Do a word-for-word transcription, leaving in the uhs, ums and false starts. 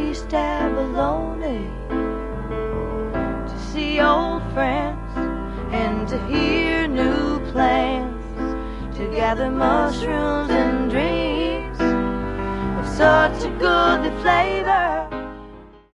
taste abalone, to see old friends and to hear new plans, to gather mushrooms and dreams of such a goodly flavor.